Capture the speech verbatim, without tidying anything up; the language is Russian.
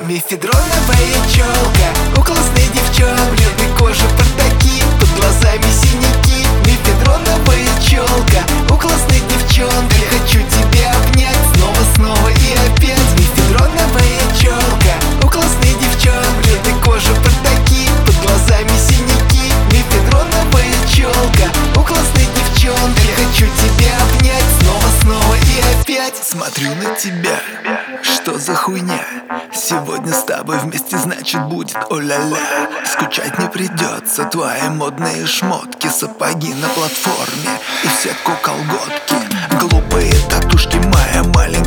Мефедроновая челка, у классной девчонки, бледной кожи портаки, под глазами синяки. Мефедроновая челка, у классной девчонки, хочу тебя обнять снова, снова и опять. Мефедроновая челка, у классной девчонки, бледной кожи портаки, под глазами синяки. Мефедроновая челка, у классной девчонки, хочу тебя обнять снова, снова и опять. Смотрю на тебя, что за хуйня? Сегодня с тобой вместе, значит будет о-ля-ля. Скучать не придется, твои модные шмотки, сапоги на платформе и в сетку колготки. Глупые татушки, моя маленькая